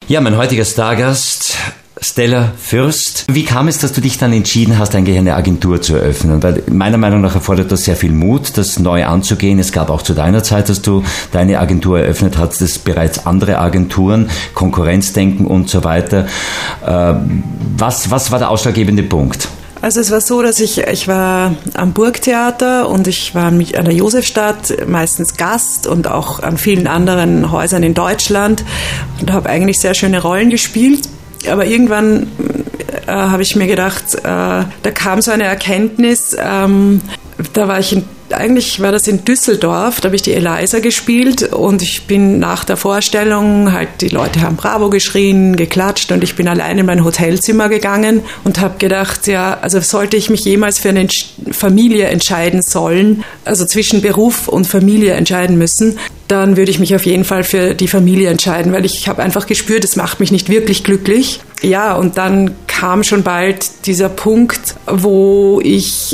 Ja, mein heutiger Stargast, Stella Fürst. Wie kam es, dass du dich dann entschieden hast, eigentlich eine Agentur zu eröffnen? Weil meiner Meinung nach erfordert das sehr viel Mut, das neu anzugehen. Es gab auch zu deiner Zeit, dass du deine Agentur eröffnet hast, bereits andere Agenturen, Konkurrenzdenken und so weiter. Was war der ausschlaggebende Punkt? Also es war so, dass ich war am Burgtheater und ich war an der Josefstadt meistens Gast und auch an vielen anderen Häusern in Deutschland und habe eigentlich sehr schöne Rollen gespielt. Aber irgendwann habe ich mir gedacht, da kam so eine Erkenntnis, eigentlich war das in Düsseldorf, da habe ich die Eliza gespielt und ich bin nach der Vorstellung, die Leute haben Bravo geschrien, geklatscht und ich bin allein in mein Hotelzimmer gegangen und habe gedacht, ja, also sollte ich mich jemals für eine Familie entscheiden sollen, also zwischen Beruf und Familie entscheiden müssen, dann würde ich mich auf jeden Fall für die Familie entscheiden, weil ich habe einfach gespürt, es macht mich nicht wirklich glücklich. Ja, und dann kam schon bald dieser Punkt, wo ich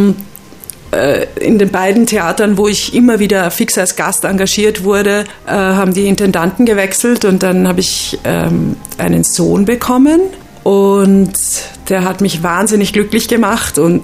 in den beiden Theatern, wo ich immer wieder fix als Gast engagiert wurde, haben die Intendanten gewechselt und dann habe ich einen Sohn bekommen und der hat mich wahnsinnig glücklich gemacht und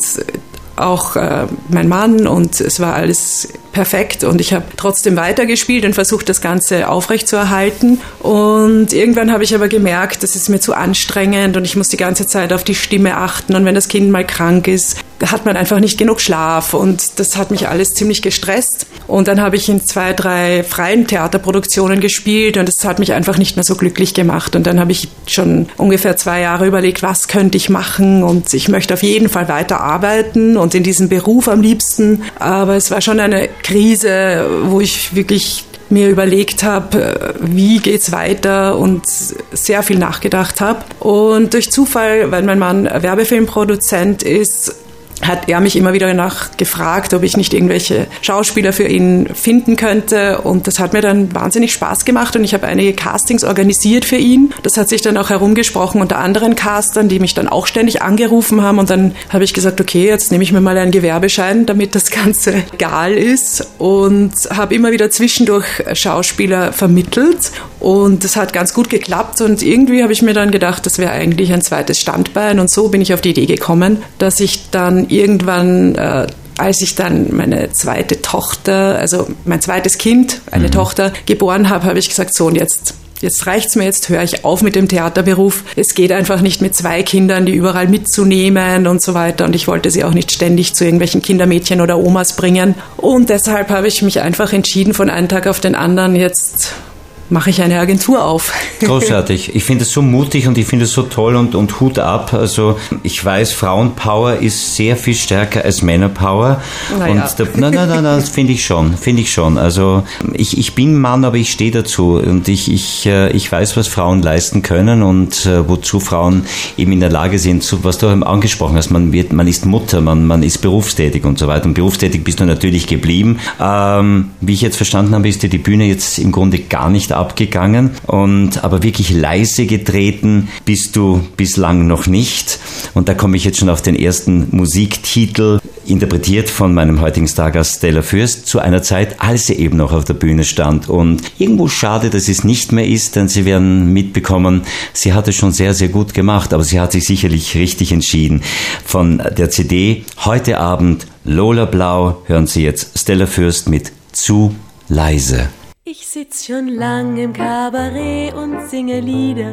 auch mein Mann und es war alles perfekt und ich habe trotzdem weitergespielt und versucht, das Ganze aufrechtzuerhalten und irgendwann habe ich aber gemerkt, das ist mir zu anstrengend und ich muss die ganze Zeit auf die Stimme achten und wenn das Kind mal krank ist, hat man einfach nicht genug Schlaf und das hat mich alles ziemlich gestresst und dann habe ich in 2, 3 freien Theaterproduktionen gespielt und das hat mich einfach nicht mehr so glücklich gemacht und dann habe ich schon ungefähr 2 Jahre überlegt, was könnte ich machen und ich möchte auf jeden Fall weiter arbeiten und in diesem Beruf am liebsten, aber es war schon eine Krise, wo ich wirklich mir überlegt habe, wie geht's weiter und sehr viel nachgedacht habe. Und durch Zufall, weil mein Mann Werbefilmproduzent ist, hat er mich immer wieder gefragt, ob ich nicht irgendwelche Schauspieler für ihn finden könnte und das hat mir dann wahnsinnig Spaß gemacht und ich habe einige Castings organisiert für ihn. Das hat sich dann auch herumgesprochen unter anderen Castern, die mich dann auch ständig angerufen haben und dann habe ich gesagt, okay, jetzt nehme ich mir mal einen Gewerbeschein, damit das Ganze legal ist und habe immer wieder zwischendurch Schauspieler vermittelt und das hat ganz gut geklappt und irgendwie habe ich mir dann gedacht, das wäre eigentlich ein zweites Standbein und so bin ich auf die Idee gekommen, dass ich dann irgendwann, als ich dann meine zweite Tochter, also mein zweites Kind, eine Tochter, geboren habe, habe ich gesagt, so und jetzt reicht's mir, jetzt höre ich auf mit dem Theaterberuf. Es geht einfach nicht mit 2 Kindern, die überall mitzunehmen und so weiter und ich wollte sie auch nicht ständig zu irgendwelchen Kindermädchen oder Omas bringen und deshalb habe ich mich einfach entschieden, von einem Tag auf den anderen jetzt mache ich eine Agentur auf. Großartig. Ich finde es so mutig und ich finde es so toll und Hut ab. Also ich weiß, Frauenpower ist sehr viel stärker als Männerpower. Naja. Und das finde ich schon. Also ich bin Mann, aber ich stehe dazu und ich weiß, was Frauen leisten können und wozu Frauen eben in der Lage sind, was du angesprochen hast. Man ist Mutter, man ist berufstätig und so weiter. Und berufstätig bist du natürlich geblieben. Wie ich jetzt verstanden habe, ist dir die Bühne jetzt im Grunde gar nicht abgegangen aber wirklich leise getreten bist du bislang noch nicht und da komme ich jetzt schon auf den ersten Musiktitel, interpretiert von meinem heutigen Stargast Stella Fürst, zu einer Zeit, als sie eben noch auf der Bühne stand und irgendwo schade, dass es nicht mehr ist, denn sie werden mitbekommen, sie hat es schon sehr, sehr gut gemacht, aber sie hat sich sicherlich richtig entschieden. Von der CD Heute Abend Lola Blau hören Sie jetzt Stella Fürst mit Zu leise. Ich sitz schon lang im Kabarett und singe Lieder,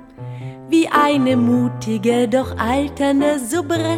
wie eine mutige, doch alternde Soubrette.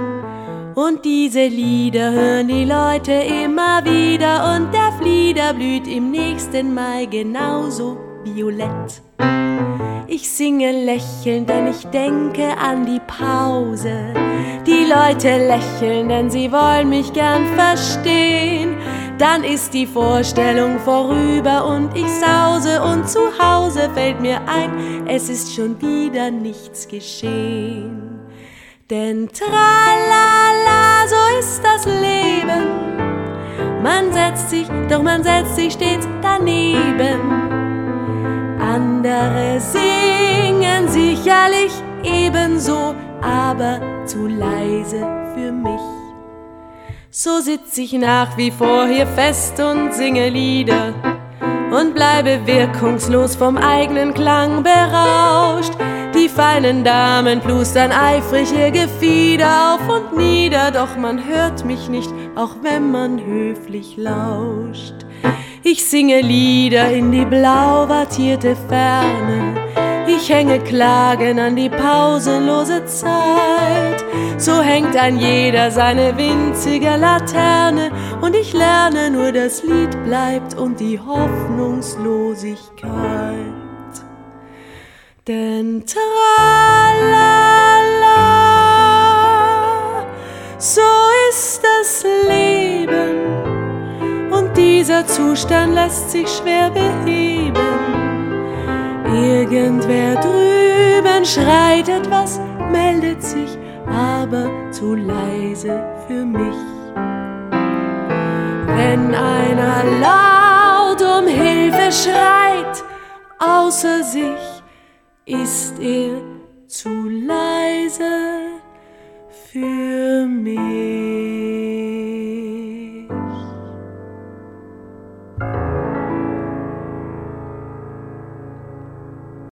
Und diese Lieder hören die Leute immer wieder und der Flieder blüht im nächsten Mai genauso violett. Ich singe lächelnd, denn ich denke an die Pause. Die Leute lächeln, denn sie wollen mich gern verstehen. Dann ist die Vorstellung vorüber und ich sause und zu Hause fällt mir ein, es ist schon wieder nichts geschehen. Denn tralala, so ist das Leben. Man setzt sich stets daneben. Andere singen sicherlich ebenso, aber zu leise für mich. So sitz ich nach wie vor hier fest und singe Lieder und bleibe wirkungslos vom eigenen Klang berauscht. Die feinen Damen plustern eifrig ihr Gefieder auf und nieder, doch man hört mich nicht, auch wenn man höflich lauscht. Ich singe Lieder in die blau wattierte Ferne, ich hänge Klagen an die pausenlose Zeit. So hängt ein jeder seine winzige Laterne und ich lerne, nur das Lied bleibt und die Hoffnungslosigkeit. Denn tralala, so ist das Leben und dieser Zustand lässt sich schwer beheben. Irgendwer drüben schreit etwas, meldet sich, aber zu leise für mich. Wenn einer laut um Hilfe schreit, außer sich, ist er zu leise für mich.